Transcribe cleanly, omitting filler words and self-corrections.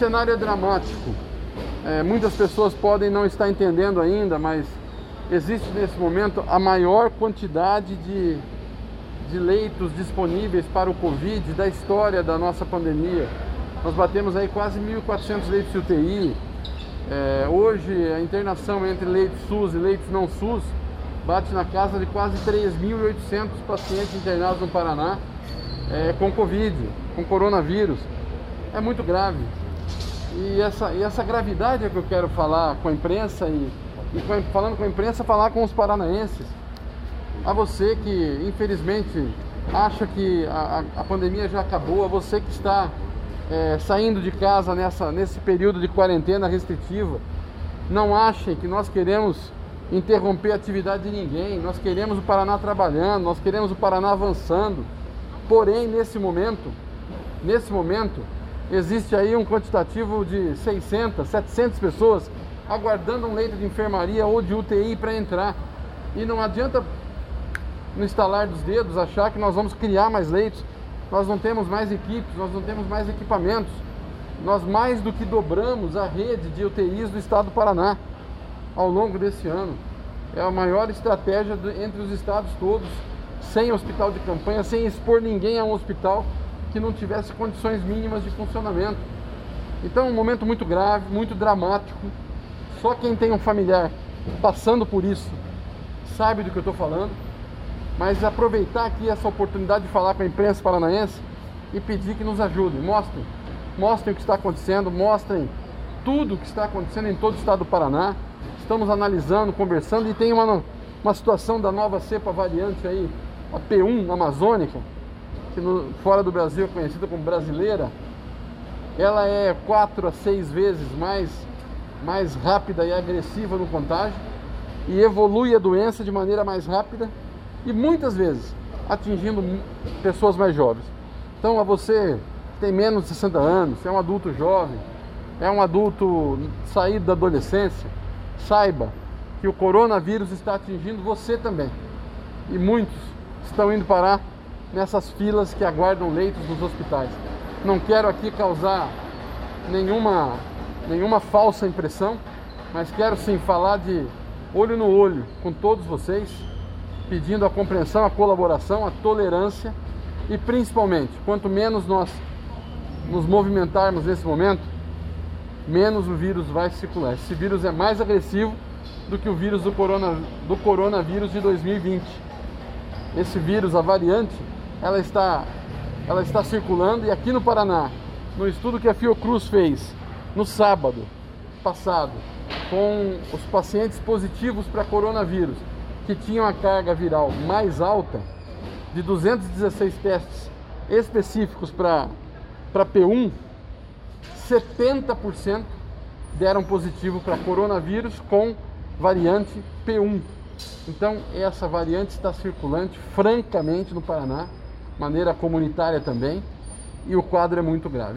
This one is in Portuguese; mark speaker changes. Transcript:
Speaker 1: cenário é dramático. Muitas pessoas podem não estar entendendo ainda, mas existe nesse momento a maior quantidade de leitos disponíveis para o Covid da história da nossa pandemia. Nós batemos aí quase 1.400 leitos de UTI. Hoje a internação entre leitos SUS e leitos não SUS bate na casa de quase 3.800 pacientes internados no Paraná com Covid, com coronavírus. É muito grave. E essa gravidade é que eu quero falar com a imprensa falando com a imprensa, falar com os paranaenses. A você que infelizmente acha que a pandemia já acabou, a você que está saindo de casa nesse período de quarentena restritiva, não achem que nós queremos interromper a atividade de ninguém. Nós queremos o Paraná trabalhando, nós queremos o Paraná avançando. Porém, nesse momento, existe aí um quantitativo de 600, 700 pessoas aguardando um leito de enfermaria ou de UTI para entrar. E não adianta, no estalar dos dedos, achar que nós vamos criar mais leitos. Nós não temos mais equipes, nós não temos mais equipamentos. Nós mais do que dobramos a rede de UTIs do estado do Paraná ao longo desse ano. É a maior estratégia entre os estados todos, sem hospital de campanha, sem expor ninguém a um hospital que não tivesse condições mínimas de funcionamento. Então é um momento muito grave, muito dramático. Só quem tem um familiar passando por isso sabe do que eu estou falando. Mas aproveitar aqui essa oportunidade de falar com a imprensa paranaense e pedir que nos ajudem. Mostrem o que está acontecendo, mostrem tudo o que está acontecendo em todo o estado do Paraná. Estamos analisando, conversando, e tem uma situação da nova cepa variante aí, a P1 amazônica, que fora do Brasil é conhecida como brasileira. Ela é 4 a 6 vezes mais rápida e agressiva no contágio, e evolui a doença de maneira mais rápida e muitas vezes atingindo pessoas mais jovens. Então, a você que tem menos de 60 anos, é um adulto jovem, é um adulto saído da adolescência, saiba que o coronavírus está atingindo você também. E muitos estão indo parar nessas filas que aguardam leitos nos hospitais. Não quero aqui causar nenhuma falsa impressão, mas quero sim falar de olho no olho com todos vocês, pedindo a compreensão, a colaboração, a tolerância e principalmente, quanto menos nós nos movimentarmos nesse momento, menos o vírus vai circular. Esse vírus é mais agressivo do que o vírus do coronavírus de 2020. Esse vírus, a variante, ela está circulando, e aqui no Paraná, no estudo que a Fiocruz fez no sábado passado, com os pacientes positivos para coronavírus, que tinham a carga viral mais alta, de 216 testes específicos para P1, 70% deram positivo para coronavírus com variante P1. Então, essa variante está circulante francamente no Paraná, de maneira comunitária também, e o quadro é muito grave.